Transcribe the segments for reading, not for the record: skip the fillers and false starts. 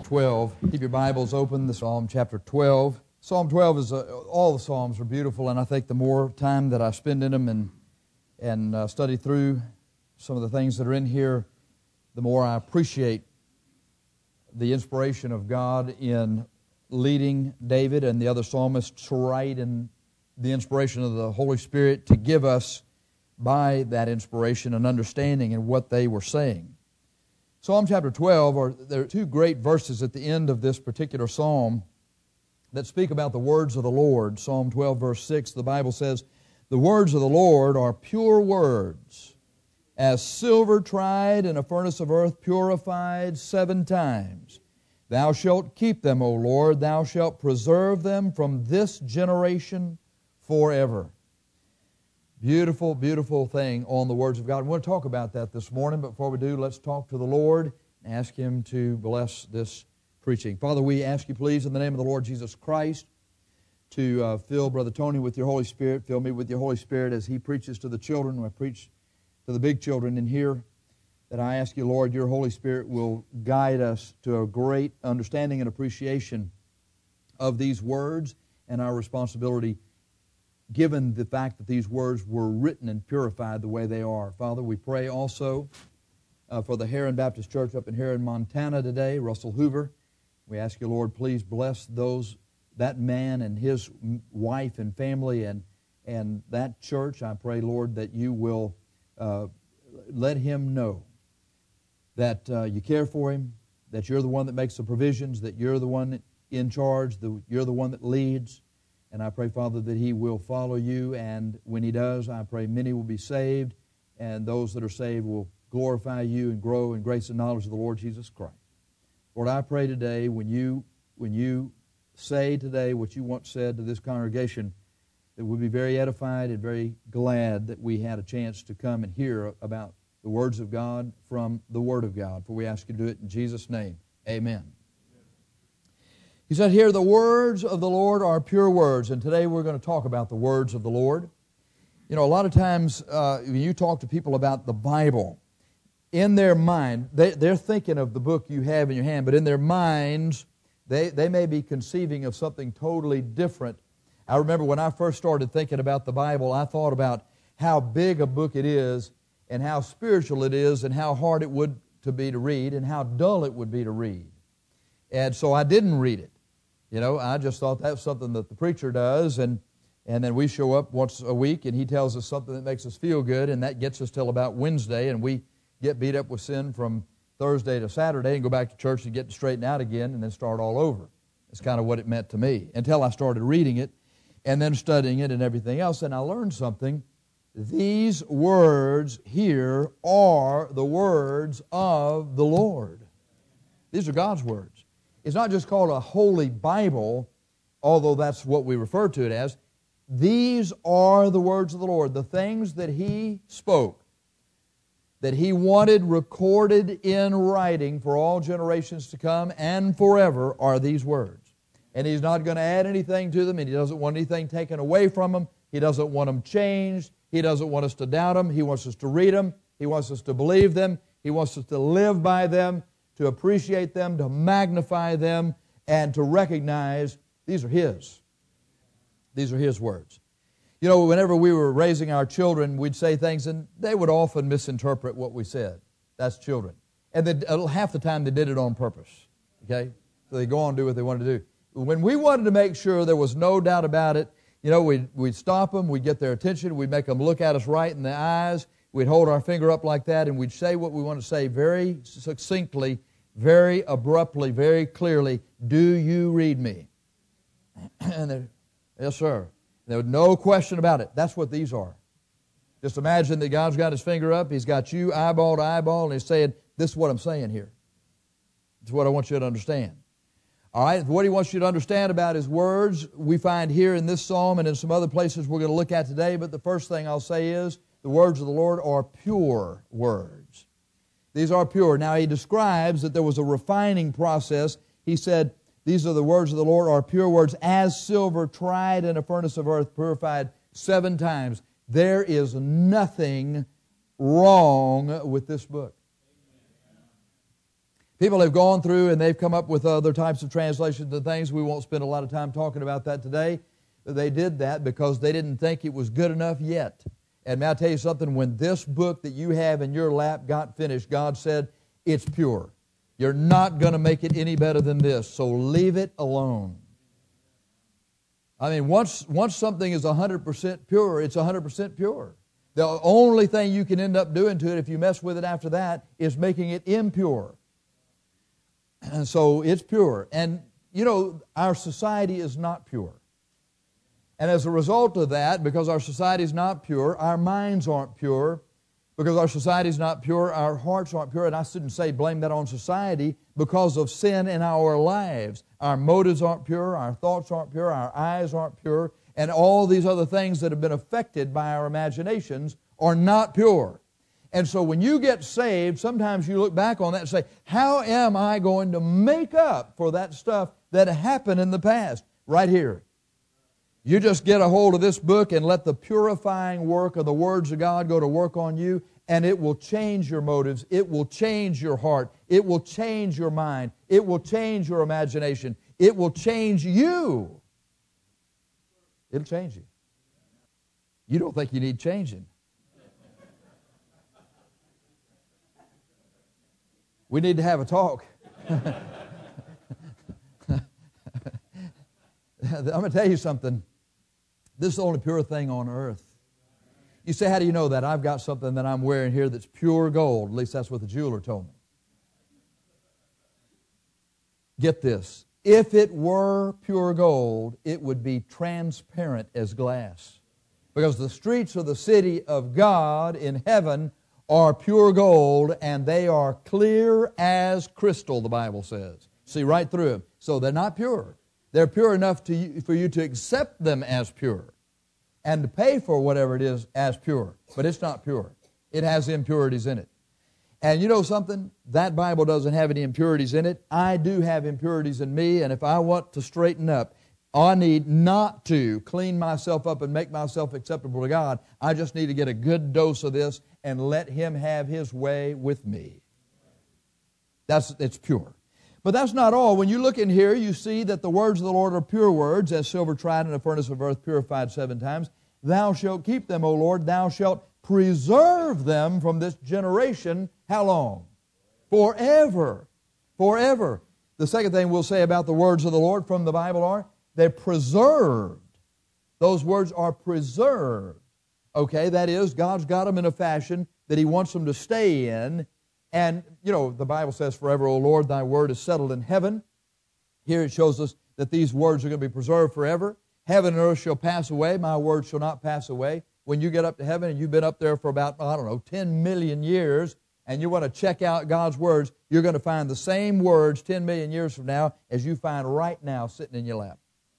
12. Keep your Bibles open, the Psalm chapter 12. Psalm 12 is, all the Psalms are beautiful, and I think the more time that I spend in them and study through some of the things that are in here, the more I appreciate the inspiration of God in leading David and the other psalmists to write, and the inspiration of the Holy Spirit to give us by that inspiration and understanding in what they were saying. Psalm chapter 12, there are two great verses at the end of this particular psalm that speak about the words of the Lord. Psalm 12, verse 6, the Bible says, "The words of the Lord are pure words, as silver tried in a furnace of earth, purified 7 times. Thou shalt keep them, O Lord, thou shalt preserve them from this generation forever." Beautiful, beautiful thing on the words of God. We want to talk about that this morning, but before we do, let's talk to the Lord and ask Him to bless this preaching. Father, we ask You, please, in the name of the Lord Jesus Christ, to fill Brother Tony with Your Holy Spirit, fill me with Your Holy Spirit as he preaches to the children, when I preach to the big children in here, that I ask You, Lord, Your Holy Spirit will guide us to a great understanding and appreciation of these words and our responsibility, given the fact that these words were written and purified the way they are. Father, we pray also for the Heron Baptist Church up in Heron, Montana today, Russell Hoover. We ask You, Lord, please bless that man and his wife and family and that church. I pray, Lord, that You will let him know that You care for him, that You're the one that makes the provisions, that You're the one in charge, You're the one that leads. And I pray, Father, that he will follow You, and when he does, I pray many will be saved, and those that are saved will glorify You and grow in grace and knowledge of the Lord Jesus Christ. Lord, I pray today, when you say today what You once said to this congregation, that we'll be very edified and very glad that we had a chance to come and hear about the words of God from the Word of God. For we ask You to do it in Jesus' name. Amen. He said here, the words of the Lord are pure words. And today we're going to talk about the words of the Lord. You know, a lot of times when you talk to people about the Bible, in their mind, they're thinking of the book you have in your hand, but in their minds, they may be conceiving of something totally different. I remember when I first started thinking about the Bible, I thought about how big a book it is and how spiritual it is and how hard it would to be to read and how dull it would be to read. And so I didn't read it. You know, I just thought that's something that the preacher does, and then we show up once a week and he tells us something that makes us feel good, and that gets us till about Wednesday, and we get beat up with sin from Thursday to Saturday and go back to church and get straightened out again and then start all over. That's kind of what it meant to me until I started reading it and then studying it and everything else, and I learned something. These words here are the words of the Lord. These are God's words. It's not just called a holy Bible, although that's what we refer to it as. These are the words of the Lord, the things that He spoke, that He wanted recorded in writing for all generations to come and forever, are these words. And He's not going to add anything to them, and He doesn't want anything taken away from them. He doesn't want them changed. He doesn't want us to doubt them. He wants us to read them. He wants us to believe them. He wants us to live by them, to appreciate them, to magnify them, and to recognize these are His. These are His words. You know, whenever we were raising our children, we'd say things, and they would often misinterpret what we said. That's children. And half the time they did it on purpose. Okay? So they go on and do what they wanted to do. When we wanted to make sure there was no doubt about it, you know, we'd stop them, we'd get their attention, we'd make them look at us right in the eyes, we'd hold our finger up like that, and we'd say what we want to say very succinctly, very abruptly, very clearly. Do you read me? And yes, sir. There was no question about it. That's what these are. Just imagine that God's got His finger up. He's got you eyeball to eyeball, and He's saying, this is what I'm saying here. This is what I want you to understand. All right, what He wants you to understand about His words, we find here in this psalm and in some other places we're going to look at today. But the first thing I'll say is, the words of the Lord are pure words. These are pure. Now, He describes that there was a refining process. He said, these are the words of the Lord are pure words, as silver tried in a furnace of earth, purified 7 times. There is nothing wrong with this book. People have gone through and they've come up with other types of translations and things. We won't spend a lot of time talking about that today. They did that because they didn't think it was good enough yet. And may I tell you something? When this book that you have in your lap got finished, God said, it's pure. You're not going to make it any better than this, so leave it alone. I mean, once something is 100% pure, it's 100% pure. The only thing you can end up doing to it if you mess with it after that is making it impure. And so it's pure. And, you know, our society is not pure. And as a result of that, because our society is not pure, our minds aren't pure. Because our society is not pure, our hearts aren't pure. And I shouldn't say blame that on society because of sin in our lives. Our motives aren't pure, our thoughts aren't pure, our eyes aren't pure, and all these other things that have been affected by our imaginations are not pure. And so when you get saved, sometimes you look back on that and say, how am I going to make up for that stuff that happened in the past? Right here. You just get a hold of this book and let the purifying work of the words of God go to work on you, and it will change your motives. It will change your heart. It will change your mind. It will change your imagination. It will change you. It'll change you. You don't think you need changing. We need to have a talk. I'm going to tell you something. This is the only pure thing on earth. You say, how do you know that? I've got something that I'm wearing here that's pure gold. At least that's what the jeweler told me. Get this. If it were pure gold, it would be transparent as glass. Because the streets of the city of God in heaven are pure gold, and they are clear as crystal, the Bible says. See right through them. So they're not pure. They're pure enough for you to accept them as pure and to pay for whatever it is as pure. But it's not pure. It has impurities in it. And you know something? That Bible doesn't have any impurities in it. I do have impurities in me, and if I want to straighten up, I need not to clean myself up and make myself acceptable to God. I just need to get a good dose of this and let Him have His way with me. It's pure. But that's not all. When you look in here, you see that the words of the Lord are pure words, as silver tried in a furnace of earth, purified 7 times. Thou shalt keep them, O Lord. Thou shalt preserve them from this generation. How long? Forever. Forever. The second thing we'll say about the words of the Lord from the Bible are, they're preserved. Those words are preserved. Okay, that is, God's got them in a fashion that He wants them to stay in. And, you know, the Bible says, forever, O Lord, Thy word is settled in heaven. Here it shows us that these words are going to be preserved forever. Heaven and earth shall pass away. My word shall not pass away. When you get up to heaven and you've been up there for about, 10 million years, and you want to check out God's words, you're going to find the same words 10 million years from now as you find right now sitting in your lap.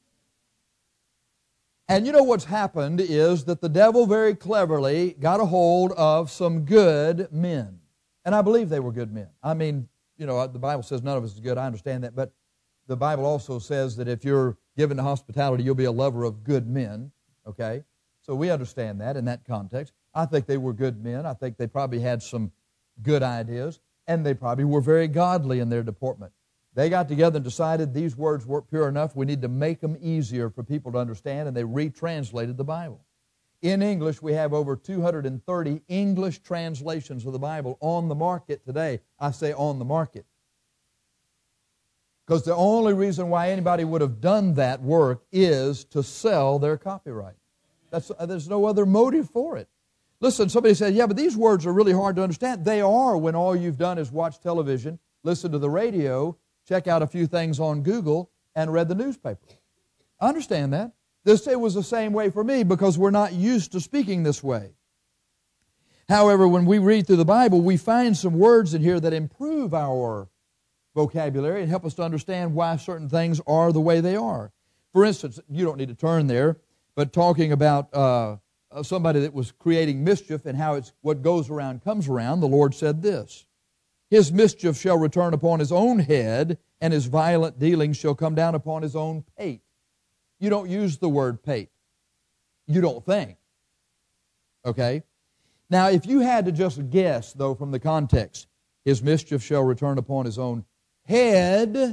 And you know what's happened is that the devil very cleverly got a hold of some good men. And I believe they were good men. I mean, you know, the Bible says none of us is good. I understand that. But the Bible also says that if you're given to hospitality, you'll be a lover of good men. Okay? So we understand that in that context. I think they were good men. I think they probably had some good ideas. And they probably were very godly in their deportment. They got together and decided these words weren't pure enough. We need to make them easier for people to understand. And they retranslated the Bible. In English, we have over 230 English translations of the Bible on the market today. I say on the market. Because the only reason why anybody would have done that work is to sell their copyright. There's no other motive for it. Listen, somebody said, yeah, but these words are really hard to understand. They are when all you've done is watch television, listen to the radio, check out a few things on Google, and read the newspaper. I understand that. It was the same way for me because we're not used to speaking this way. However, when we read through the Bible, we find some words in here that improve our vocabulary and help us to understand why certain things are the way they are. For instance, you don't need to turn there, but talking about somebody that was creating mischief and how it's what goes around comes around, the Lord said this, His mischief shall return upon his own head, and his violent dealings shall come down upon his own pate. You don't use the word pate. You don't think. Okay? Now, if you had to just guess, though, from the context, his mischief shall return upon his own head,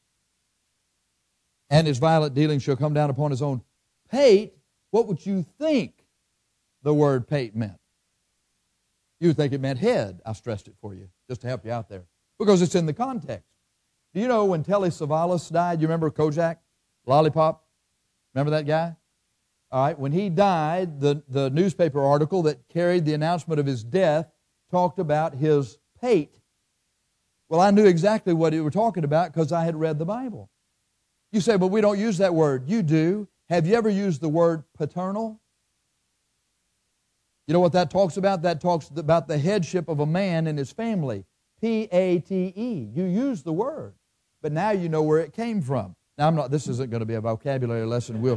and his violent dealing shall come down upon his own pate, what would you think the word pate meant? You would think it meant head. I stressed it for you, just to help you out there, because it's in the context. Do you know when Telly Savalas died? You remember Kojak? Lollipop? Remember that guy? All right, when he died, the newspaper article that carried the announcement of his death talked about his pate. Well, I knew exactly what they were talking about because I had read the Bible. You say, but we don't use that word. You do. Have you ever used the word paternal? You know what that talks about? That talks about the headship of a man in his family. P-A-T-E. You use the word, but now you know where it came from. Now, this isn't going to be a vocabulary lesson. We'll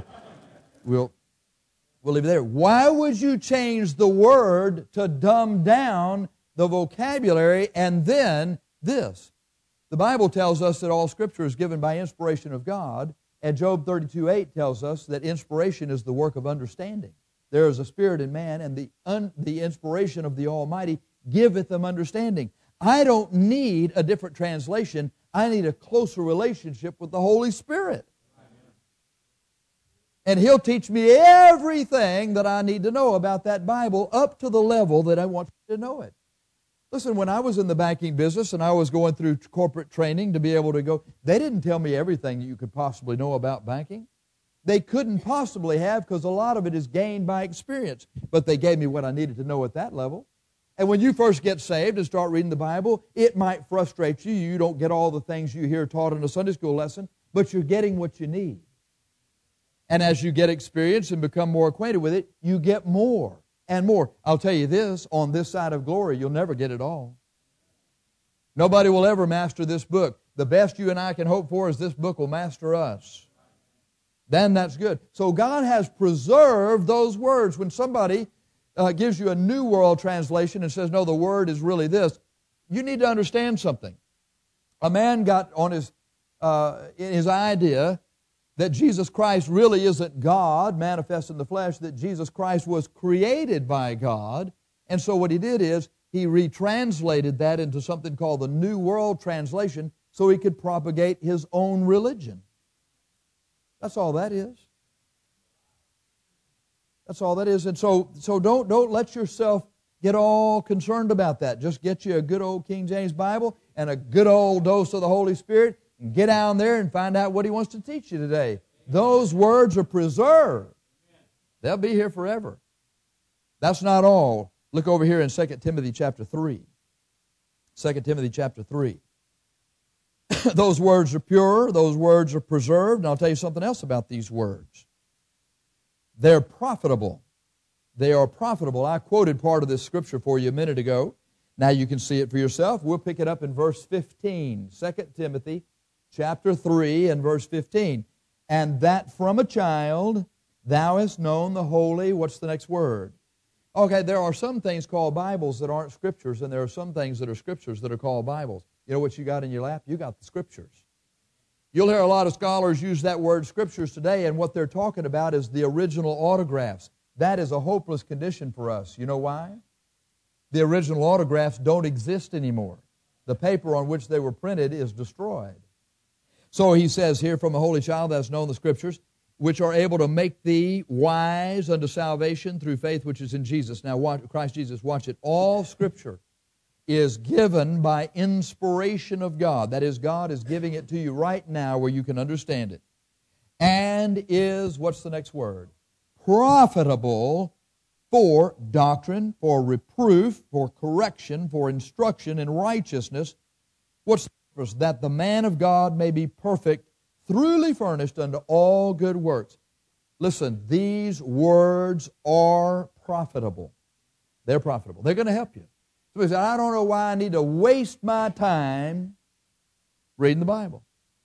leave it there. Why would you change the word to dumb down the vocabulary? And then this. The Bible tells us that all Scripture is given by inspiration of God, and Job 32:8 tells us that inspiration is the work of understanding. There is a spirit in man, and the inspiration of the Almighty giveth them understanding. I don't need a different translation. I need a closer relationship with the Holy Spirit. And He'll teach me everything that I need to know about that Bible up to the level that I want to know it. Listen, when I was in the banking business and I was going through corporate training to be able to go, they didn't tell me everything that you could possibly know about banking. They couldn't possibly have, because a lot of it is gained by experience. But they gave me what I needed to know at that level. And when you first get saved and start reading the Bible, it might frustrate you. You don't get all the things you hear taught in a Sunday school lesson, but you're getting what you need. And as you get experience and become more acquainted with it, you get more and more. I'll tell you this, on this side of glory, you'll never get it all. Nobody will ever master this book. The best you and I can hope for is this book will master us. Then that's good. So God has preserved those words. When somebody gives you a New World Translation and says, no, the word is really this, you need to understand something. A man got on his idea that Jesus Christ really isn't God, manifest in the flesh, that Jesus Christ was created by God. And so what he did is he retranslated that into something called the New World Translation so he could propagate his own religion. That's all that is. That's all that is. And so don't let yourself get all concerned about that. Just get you a good old King James Bible and a good old dose of the Holy Spirit and get down there and find out what He wants to teach you today. Those words are preserved. They'll be here forever. That's not all. Look over here in 2 Timothy chapter 3. 2 Timothy chapter 3. Those words are pure. Those words are preserved. And I'll tell you something else about these words. They're profitable. They are profitable. I quoted part of this scripture for you a minute ago. Now you can see it for yourself. We'll pick it up in verse 15. 2 Timothy chapter 3 and verse 15. And that from a child thou hast known the holy, what's the next word? Okay, there are some things called Bibles that aren't scriptures, and there are some things that are scriptures that are called Bibles. You know what you got in your lap? You got the scriptures. You'll hear a lot of scholars use that word scriptures today, and what they're talking about is the original autographs. That is a hopeless condition for us. You know why? The original autographs don't exist anymore. The paper on which they were printed is destroyed. So he says here, from a holy child thou hast known the scriptures, which are able to make thee wise unto salvation through faith which is in Jesus. Now, Christ Jesus, watch it. All scripture is given by inspiration of God. That is, God is giving it to you right now where you can understand it. And is, what's the next word? Profitable for doctrine, for reproof, for correction, for instruction in righteousness. What's the purpose? That the man of God may be perfect, truly furnished unto all good works. Listen, these words are profitable. They're profitable. They're going to help you. Somebody said, I don't know why I need to waste my time reading the Bible.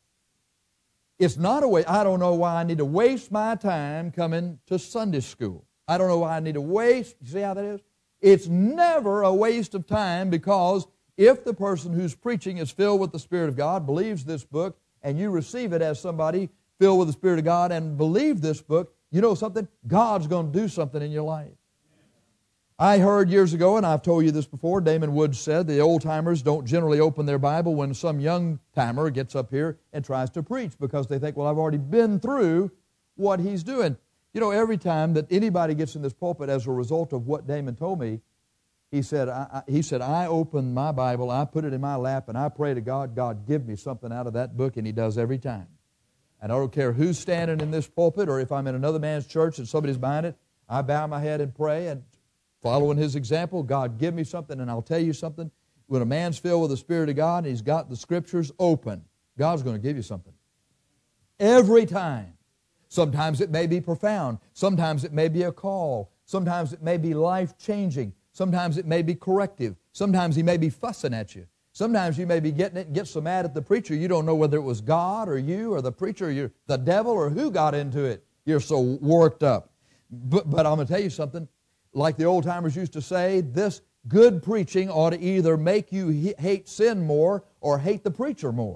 It's not a waste. I don't know why I need to waste my time coming to Sunday school. I don't know why I need to waste. You see how that is? It's never a waste of time, because if the person who's preaching is filled with the Spirit of God, believes this book, and you receive it as somebody filled with the Spirit of God and believe this book, you know something? God's going to do something in your life. I heard years ago, and I've told you this before, Damon Woods said the old-timers don't generally open their Bible when some young-timer gets up here and tries to preach because they think, well, I've already been through what he's doing. You know, every time that anybody gets in this pulpit as a result of what Damon told me, he said, I open my Bible, I put it in my lap, and I pray to God, God, give me something out of that book, and He does every time. And I don't care who's standing in this pulpit or if I'm in another man's church and somebody's behind it, I bow my head and pray, and following his example, God, give me something, and I'll tell you something. When a man's filled with the Spirit of God and he's got the Scriptures open, God's going to give you something. Every time. Sometimes it may be profound. Sometimes it may be a call. Sometimes it may be life-changing. Sometimes it may be corrective. Sometimes He may be fussing at you. Sometimes you may be getting it and get so mad at the preacher you don't know whether it was God or you or the preacher or the devil or who got into it. You're so worked up. But I'm going to tell you something. Like the old-timers used to say, this good preaching ought to either make you hate sin more or hate the preacher more.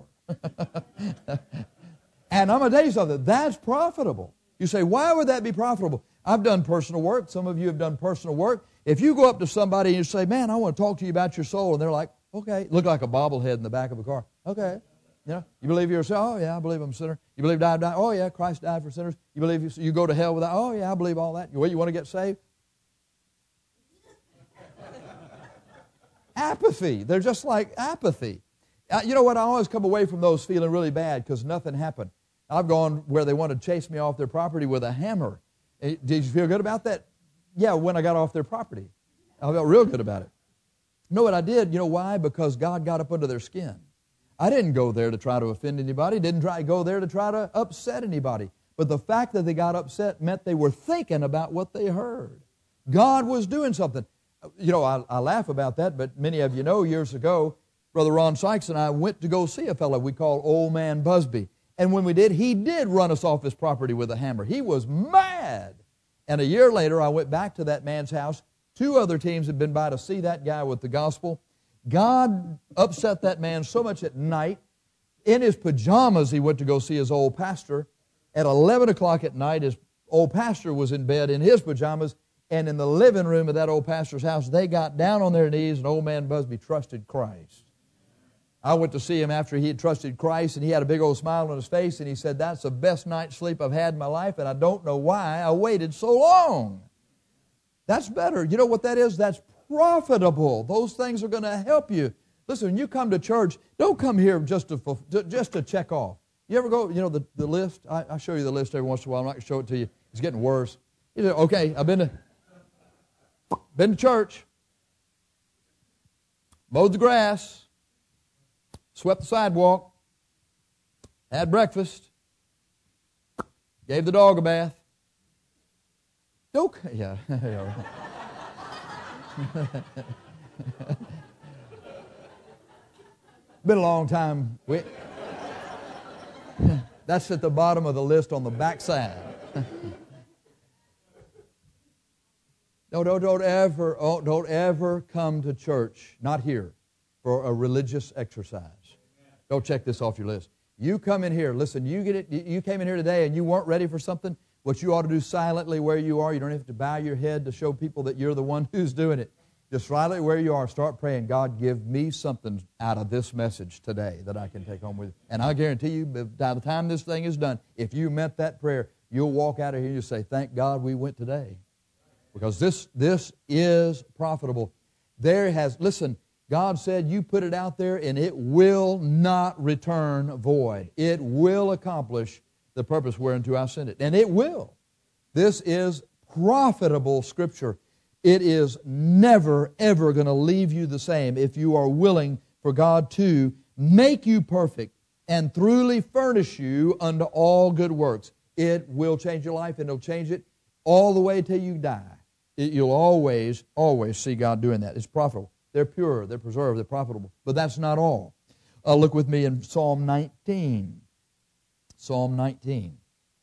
And I'm going to tell you something. That's profitable. You say, why would that be profitable? I've done personal work. Some of you have done personal work. If you go up to somebody and you say, man, I want to talk to you about your soul, and they're like, okay, look like a bobblehead in the back of a car. Okay. You believe you're a sinner? Oh, yeah, I believe I'm a sinner. You believe I died? Oh, yeah, Christ died for sinners. You believe you go to hell without? Oh, yeah, I believe all that. Well, you want to get saved? Apathy. They're just like apathy. You know what? I always come away from those feeling really bad because nothing happened. I've gone where they wanted to chase me off their property with a hammer. Did you feel good about that? Yeah, when I got off their property. I felt real good about it. You know what I did? You know why? Because God got up under their skin. I didn't go there to try to offend anybody. Didn't go there to try to upset anybody. But the fact that they got upset meant they were thinking about what they heard. God was doing something. You know, I laugh about that, but many of you know years ago, Brother Ron Sykes and I went to go see a fellow we call Old Man Busby. And when we did, he did run us off his property with a hammer. He was mad. And a year later, I went back to that man's house. 2 other teams had been by to see that guy with the gospel. God upset that man so much at night. In his pajamas, he went to go see his old pastor. At 11 o'clock at night, his old pastor was in bed in his pajamas. And in the living room of that old pastor's house, they got down on their knees, and Old Man Busby trusted Christ. I went to see him after he had trusted Christ, and he had a big old smile on his face, and he said, that's the best night's sleep I've had in my life, and I don't know why I waited so long. That's better. You know what that is? That's profitable. Those things are going to help you. Listen, when you come to church, don't come here just to check off. You ever go, you know, the list? I show you the list every once in a while. I'm not going to show it to you. It's getting worse. You say, okay, I've been to church, mowed the grass, swept the sidewalk, had breakfast, gave the dog a bath. Okay, yeah. Been a long time. That's at the bottom of the list on the back side. Don't ever come to church, not here, for a religious exercise. Don't check this off your list. You come in here, listen, you came in here today and you weren't ready for something, what you ought to do silently where you are, you don't have to bow your head to show people that you're the one who's doing it. Just silently where you are, start praying, God, give me something out of this message today that I can take home with me. And I guarantee you, by the time this thing is done, if you meant that prayer, you'll walk out of here and you'll say, thank God we went today. Because this is profitable. Listen, God said you put it out there and it will not return void. It will accomplish the purpose whereunto I sent it. And it will. This is profitable Scripture. It is never, ever going to leave you the same if you are willing for God to make you perfect and truly furnish you unto all good works. It will change your life and it'll change it all the way till you die. You'll always, always see God doing that. It's profitable. They're pure, they're preserved, they're profitable. But that's not all. Look with me in Psalm 19. Psalm 19.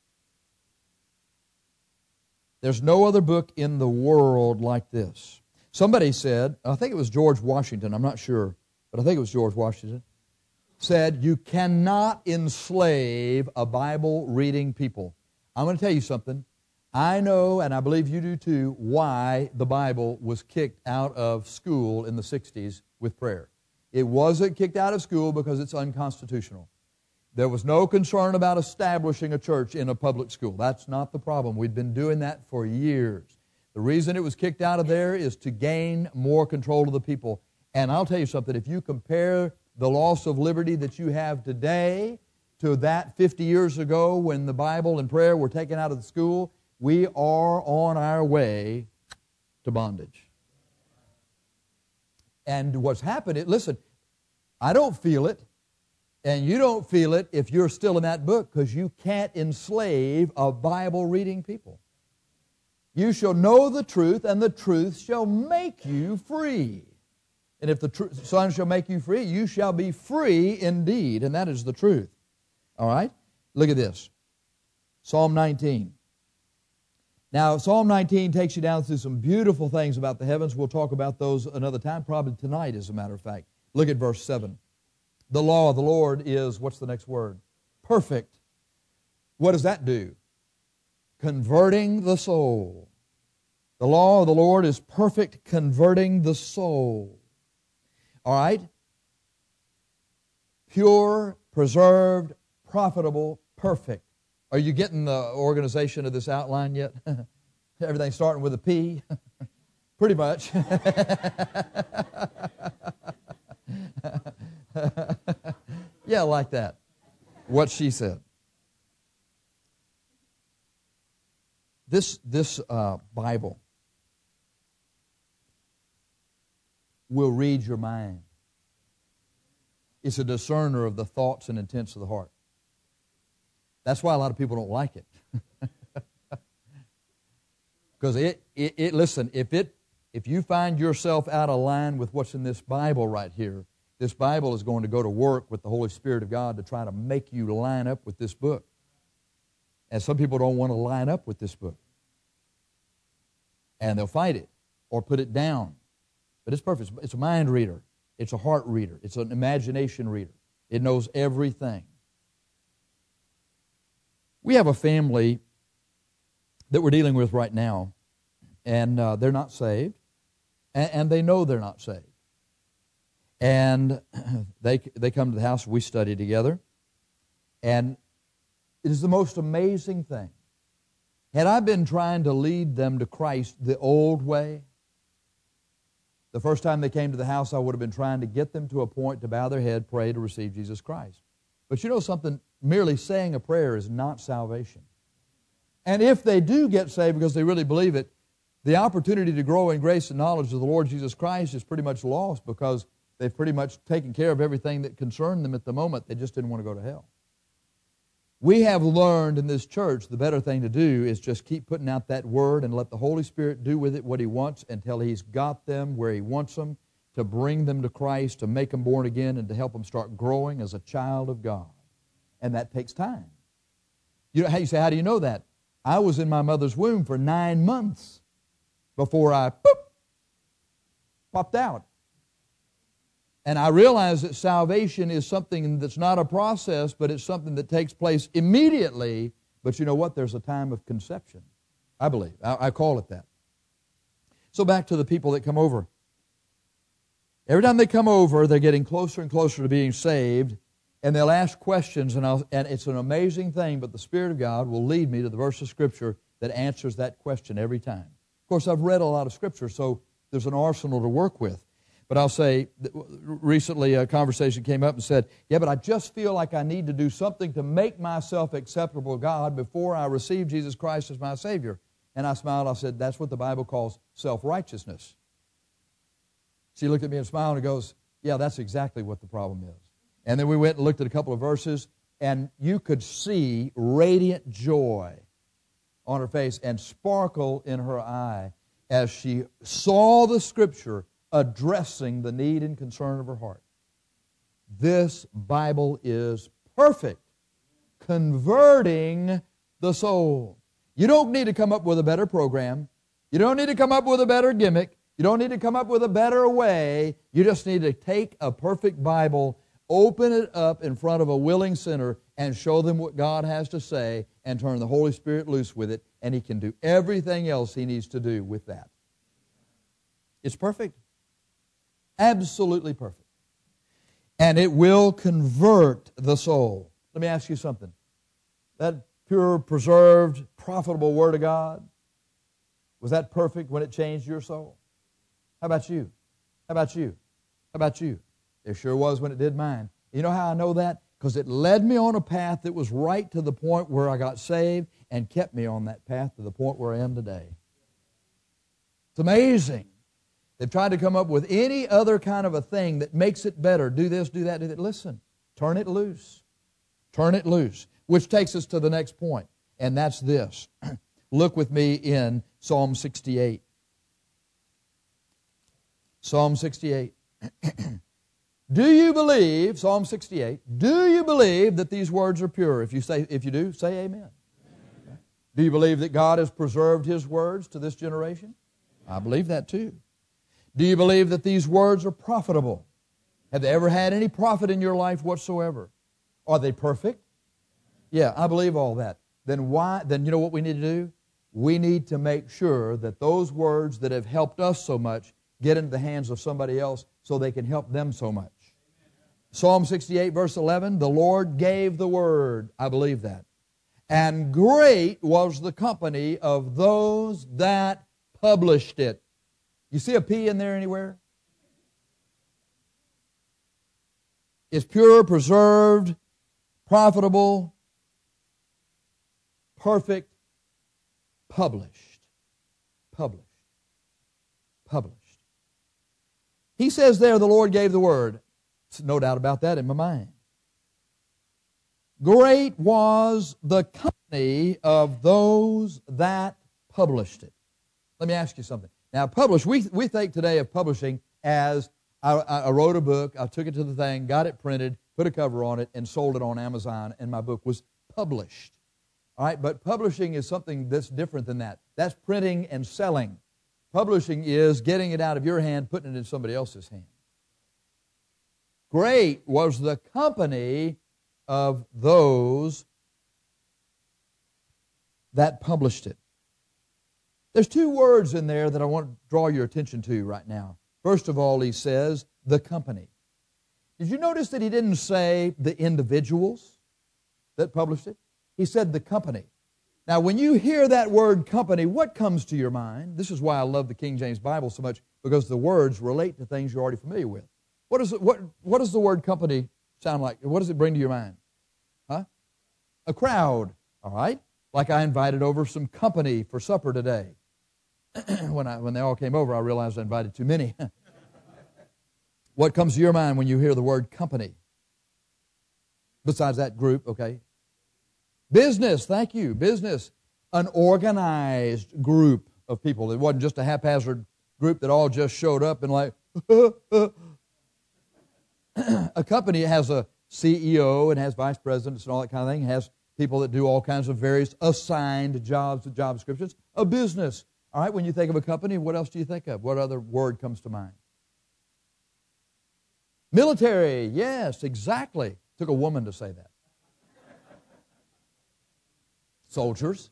There's no other book in the world like this. Somebody said, I think it was George Washington, I'm not sure, but I think it was George Washington, said, you cannot enslave a Bible-reading people. I'm going to tell you something. I know, and I believe you do too, why the Bible was kicked out of school in the 60s with prayer. It wasn't kicked out of school because it's unconstitutional. There was no concern about establishing a church in a public school. That's not the problem. We've been doing that for years. The reason it was kicked out of there is to gain more control of the people. And I'll tell you something, if you compare the loss of liberty that you have today to that 50 years ago when the Bible and prayer were taken out of the school, we are on our way to bondage. And what's happened, listen, I don't feel it, and you don't feel it if you're still in that book, because you can't enslave a Bible-reading people. You shall know the truth, and the truth shall make you free. And if the Son shall make you free, you shall be free indeed, and that is the truth. All right? Look at this. Psalm 19. Now, Psalm 19 takes you down through some beautiful things about the heavens. We'll talk about those another time, probably tonight, as a matter of fact. Look at verse 7. The law of the Lord is, what's the next word? Perfect. What does that do? Converting the soul. The law of the Lord is perfect, converting the soul. All right? Pure, preserved, profitable, perfect. Are you getting the organization of this outline yet? Everything starting with a P? Pretty much. Yeah, like that. What she said. This Bible will read your mind. It's a discerner of the thoughts and intents of the heart. That's why a lot of people don't like it. Because listen, if you find yourself out of line with what's in this Bible right here, this Bible is going to go to work with the Holy Spirit of God to try to make you line up with this book. And some people don't want to line up with this book. And they'll fight it or put it down. But it's perfect. It's a mind reader. It's a heart reader. It's an imagination reader. It knows everything. We have a family that we're dealing with right now, and they're not saved, and they know they're not saved. And they come to the house, we study together, and it is the most amazing thing. Had I been trying to lead them to Christ the old way, the first time they came to the house, I would have been trying to get them to a point to bow their head, pray to receive Jesus Christ. But you know something? Merely saying a prayer is not salvation. And if they do get saved because they really believe it, the opportunity to grow in grace and knowledge of the Lord Jesus Christ is pretty much lost because they've pretty much taken care of everything that concerned them at the moment. They just didn't want to go to hell. We have learned in this church the better thing to do is just keep putting out that word and let the Holy Spirit do with it what He wants until He's got them where He wants them, to bring them to Christ, to make them born again, and to help them start growing as a child of God. And that takes time. You say, how do you know that? I was in my mother's womb for 9 months before I popped out. And I realized that salvation is something that's not a process, but it's something that takes place immediately. But you know what? There's a time of conception, I believe. I call it that. So back to the people that come over. Every time they come over, they're getting closer and closer to being saved, and they'll ask questions, and it's an amazing thing, but the Spirit of God will lead me to the verse of Scripture that answers that question every time. Of course, I've read a lot of Scripture, so there's an arsenal to work with. But I'll say, recently a conversation came up and said, yeah, but I just feel like I need to do something to make myself acceptable to God before I receive Jesus Christ as my Savior. And I smiled. I said, that's what the Bible calls self-righteousness. She looked at me and smiled and goes, yeah, that's exactly what the problem is. And then we went and looked at a couple of verses, and you could see radiant joy on her face and sparkle in her eye as she saw the Scripture addressing the need and concern of her heart. This Bible is perfect, converting the soul. You don't need to come up with a better program. You don't need to come up with a better gimmick. You don't need to come up with a better way. You just need to take a perfect Bible, open it up in front of a willing sinner, and show them what God has to say and turn the Holy Spirit loose with it and He can do everything else He needs to do with that. It's perfect. Absolutely perfect. And it will convert the soul. Let me ask you something. That pure, preserved, profitable Word of God, was that perfect when it changed your soul? How about you? How about you? How about you? It sure was when it did mine. You know how I know that? Because it led me on a path that was right to the point where I got saved and kept me on that path to the point where I am today. It's amazing. They've tried to come up with any other kind of a thing that makes it better. Do this, do that, do that. Listen, turn it loose. Turn it loose. Which takes us to the next point, and that's this. Look with me in Psalm 68. Psalm 68. Do you believe, Psalm 68, do you believe that these words are pure? If you do, say amen. Okay. Do you believe that God has preserved His words to this generation? I believe that too. Do you believe that these words are profitable? Have they ever had any profit in your life whatsoever? Are they perfect? Yeah, I believe all that. Then you know what we need to do? We need to make sure that those words that have helped us so much get into the hands of somebody else so they can help them so much. Psalm 68, verse 11, the Lord gave the word. I believe that. And great was the company of those that published it. You see a P in there anywhere? It's pure, preserved, profitable, perfect, published. Published. Published. He says there, the Lord gave the word. There's no doubt about that in my mind. Great was the company of those that published it. Let me ask you something. Now, publish, we think today of publishing as I wrote a book, I took it to the thing, got it printed, put a cover on it, and sold it on Amazon, and my book was published. All right, but publishing is something that's different than that. That's printing and selling. Publishing is getting it out of your hand, putting it in somebody else's hand. Great was the company of those that published it. There's two words in there that I want to draw your attention to right now. First of all, he says, the company. Did you notice that he didn't say the individuals that published it? He said the company. Now, when you hear that word company, what comes to your mind? This is why I love the King James Bible so much, because the words relate to things you're already familiar with. What does the word company sound like? What does it bring to your mind? Huh? A crowd, all right? Like I invited over some company for supper today. When they all came over, I realized I invited too many. What comes to your mind when you hear the word company? Besides that group, okay? Business, thank you. Business, an organized group of people. It wasn't just a haphazard group that all just showed up and like, a company has a CEO and has vice presidents and all that kind of thing, has people that do all kinds of various assigned jobs, job descriptions. A business. All right, when you think of a company, what else do you think of? What other word comes to mind? Military, yes, exactly. Took a woman to say that. Soldiers.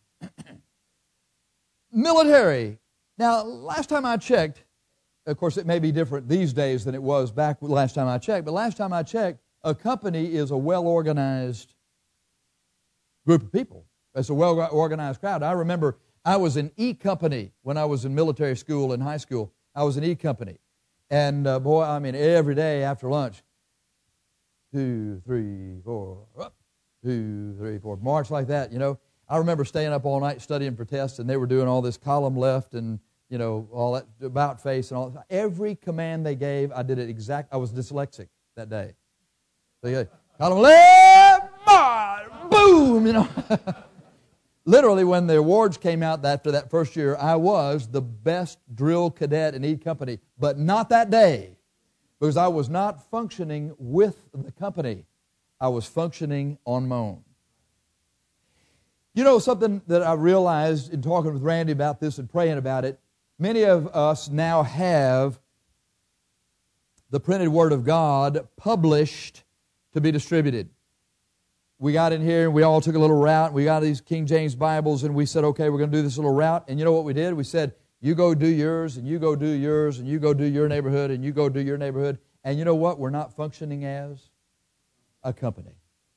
Military. Now, last time I checked, of course it may be different these days than it was back last time I checked, but last time I checked, a company is a well-organized group of people. It's a well-organized crowd. I remember I was in E Company when I was in military school in high school. I was in E Company. And boy, I mean, every day after lunch, 2, 3, 4, up, 2, 3, 4, march like that, you know. I remember staying up all night studying for tests, and they were doing all this column left and, you know, all that about face and all that. Every command they gave, I did it exact. I was dyslexic that day. So you column left, march, boom, you know. Literally, when the awards came out after that first year, I was the best drill cadet in E Company, but not that day, because I was not functioning with the company. I was functioning on my own. You know, something that I realized in talking with Randy about this and praying about it, many of us now have the printed Word of God published to be distributed. we got in here and we all took a little route. We got these King James Bibles and we said, okay, we're going to do this little route. And you know what we did? We said, you go do yours and you go do yours and you go do your neighborhood and you go do your neighborhood. And you know what? We're not functioning as a company.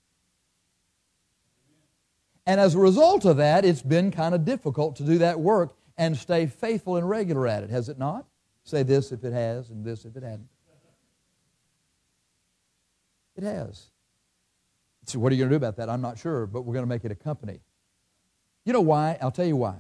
And as a result of that, it's been kind of difficult to do that work and stay faithful and regular at it, has it not? Say this if it has and this if it hadn't. It has. So what are you going to do about that? I'm not sure, but we're going to make it a company. You know why? I'll tell you why.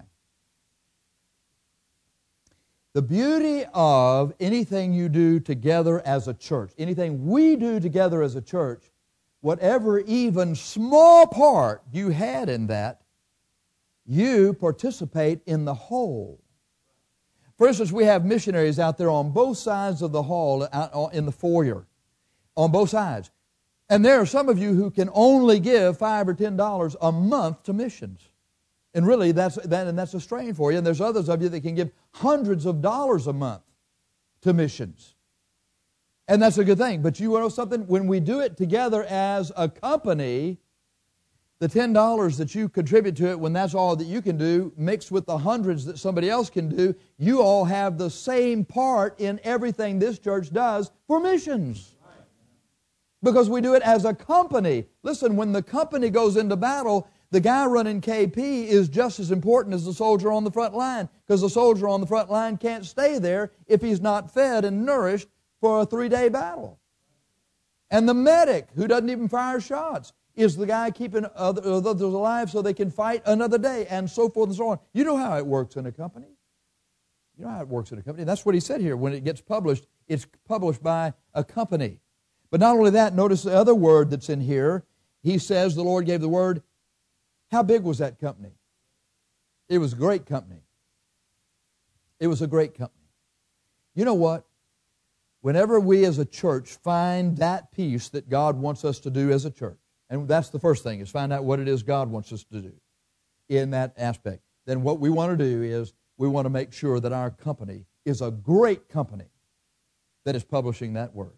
The beauty of anything you do together as a church, anything we do together as a church, whatever even small part you had in that, you participate in the whole. For instance, we have missionaries out there on both sides of the hall, out in the foyer, on both sides. And there are some of you who can only give $5 or $10 a month to missions. And really, that's a strain for you. And there's others of you that can give hundreds of dollars a month to missions. And that's a good thing. But you know something? When we do it together as a company, the $10 that you contribute to it, when that's all that you can do, mixed with the hundreds that somebody else can do, you all have the same part in everything this church does for missions. Because we do it as a company. Listen, when the company goes into battle, the guy running KP is just as important as the soldier on the front line, because the soldier on the front line can't stay there if he's not fed and nourished for a 3-day battle. And the medic, who doesn't even fire shots, is the guy keeping others alive so they can fight another day, and so forth and so on. You know how it works in a company. You know how it works in a company. That's what he said here. When it gets published, it's published by a company. But not only that, notice the other word that's in here. He says the Lord gave the word. How big was that company? It was a great company. It was a great company. You know what? Whenever we as a church find that piece that God wants us to do as a church, and that's the first thing, is find out what it is God wants us to do in that aspect, then what we want to do is we want to make sure that our company is a great company that is publishing that word.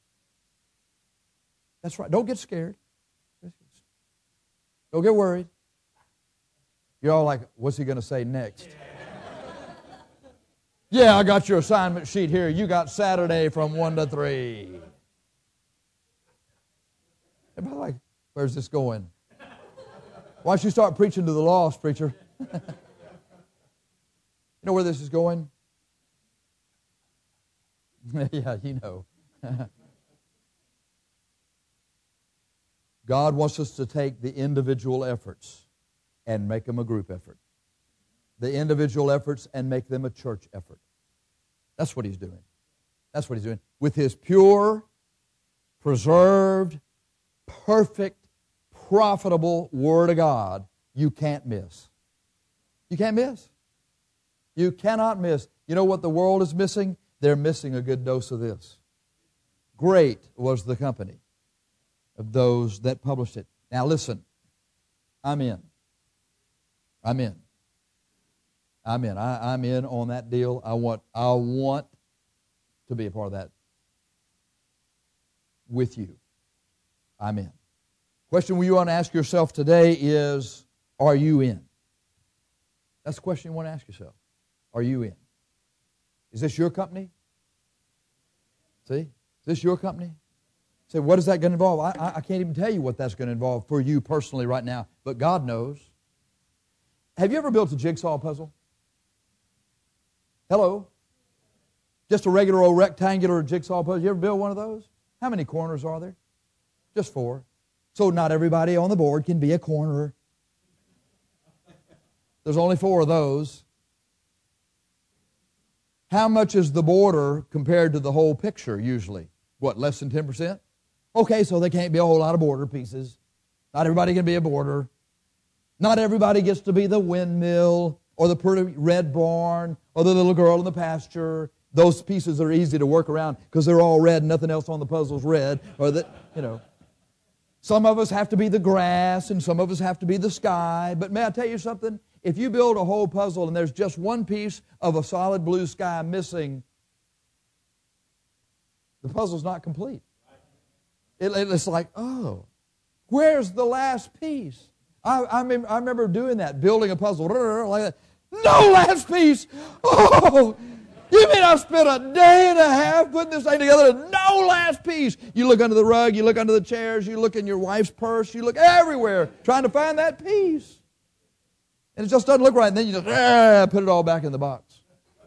That's right. Don't get scared. Don't get worried. You're all like, what's he going to say next? Yeah, I got your assignment sheet here. You got Saturday from 1 to 3. Everybody like, where's this going? Why don't you start preaching to the lost, preacher? You know where this is going? Yeah, you know. God wants us to take the individual efforts and make them a group effort. The individual efforts and make them a church effort. That's what He's doing. That's what He's doing. With His pure, preserved, perfect, profitable Word of God, you can't miss. You can't miss. You cannot miss. You know what the world is missing? They're missing a good dose of this. Great was the company of those that published it. Now listen, I'm in. I'm in. I'm in. I'm in on that deal. I want to be a part of that with you. I'm in. Question you want to ask yourself today is, are you in? That's the question you want to ask yourself. Are you in? Is this your company? See? Is this your company? Say, what is that going to involve? I can't even tell you what that's going to involve for you personally right now, but God knows. Have you ever built a jigsaw puzzle? Hello? Just a regular old rectangular jigsaw puzzle. You ever build one of those? How many corners are there? Just 4. So not everybody on the board can be a corner. There's only 4 of those. How much is the border compared to the whole picture usually? What, less than 10%? Okay, so there can't be a whole lot of border pieces. Not everybody can be a border. Not everybody gets to be the windmill or the pretty red barn or the little girl in the pasture. Those pieces are easy to work around because they're all red and nothing else on the puzzle's red. Or that, you know. Some of us have to be the grass and some of us have to be the sky. But may I tell you something? If you build a whole puzzle and there's just one piece of a solid blue sky missing, the puzzle's not complete. It's like, oh, Where's the last piece? I remember doing that, building a puzzle like that. No last piece. Oh, you mean I spent a day and a half putting this thing together and no last piece? You look under the rug, you look under the chairs, you look in your wife's purse, you look everywhere trying to find that piece. And it just doesn't look right. And then you just put it all back in the box.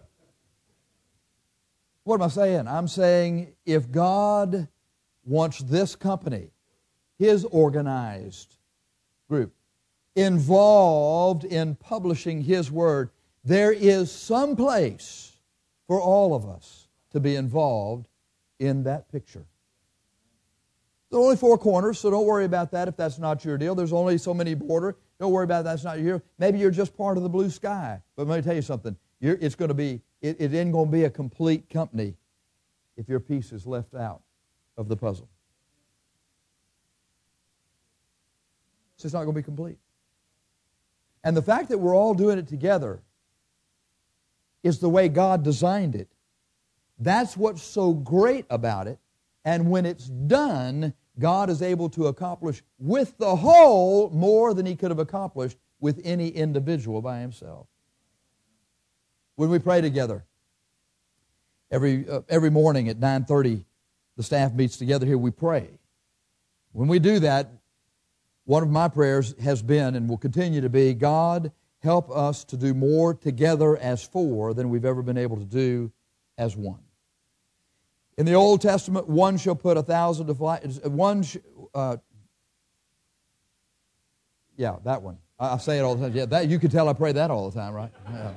What am I saying? I'm saying if God wants this company, His organized group, involved in publishing His Word, there is some place for all of us to be involved in that picture. There are only 4 corners, so don't worry about that if that's not your deal. There's only so many border. Don't worry about that. That's not your deal. Maybe you're just part of the blue sky. But let me tell you something. It ain't going to be a complete company if your piece is left out of the puzzle. It's just not going to be complete. And the fact that we're all doing it together is the way God designed it. That's what's so great about it. And when it's done, God is able to accomplish with the whole more than He could have accomplished with any individual by himself. When we pray together, every morning at 9:30, the staff meets together here, we pray. When we do that, one of my prayers has been and will continue to be, God, help us to do more together as 4 than we've ever been able to do as 1. In the Old Testament, 1 shall put 1,000 to flight. Yeah, that one. I say it all the time. Yeah, that you can tell I pray that all the time, right? Yeah.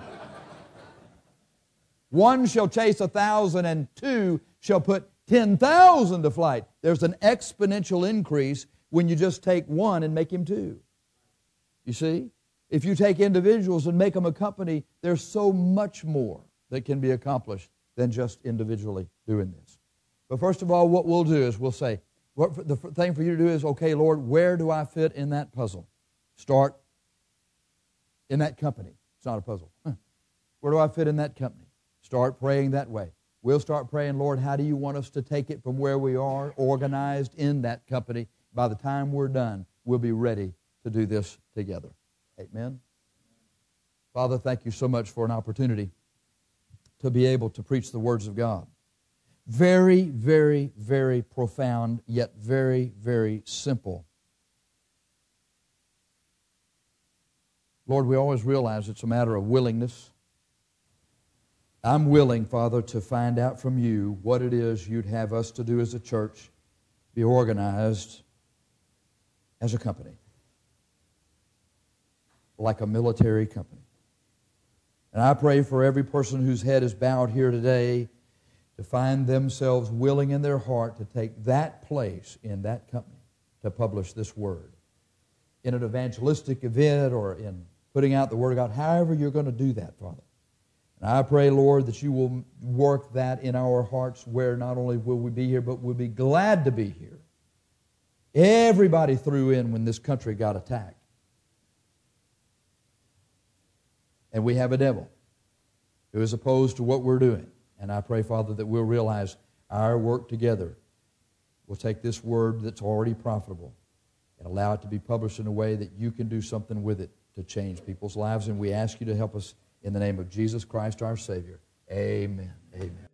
1 shall chase 1,000, and 2 shall put 10,000 to flight. There's an exponential increase when you just take 1 and make him 2. You see? If you take individuals and make them a company, there's so much more that can be accomplished than just individually doing this. But first of all, what we'll do is we'll say, the thing for you to do is, okay, Lord, where do I fit in that puzzle? Start in that company. It's not a puzzle. Where do I fit in that company? Start praying that way. We'll start praying, Lord, how do you want us to take it from where we are, organized in that company? By the time we're done, we'll be ready to do this together. Amen. Father, thank you so much for an opportunity to be able to preach the words of God. Very, very, very profound, yet very, very simple. Lord, we always realize it's a matter of willingness. I'm willing, Father, to find out from you what it is you'd have us to do as a church, be organized as a company, like a military company. And I pray for every person whose head is bowed here today to find themselves willing in their heart to take that place in that company to publish this word. In an evangelistic event or in putting out the word of God, however you're going to do that, Father. And I pray, Lord, that you will work that in our hearts where not only will we be here, but we'll be glad to be here. Everybody threw in when this country got attacked. And we have a devil who is opposed to what we're doing. And I pray, Father, that we'll realize our work together will take this word that's already profitable and allow it to be published in a way that you can do something with it to change people's lives. And we ask you to help us in the name of Jesus Christ, our Savior. Amen. Amen.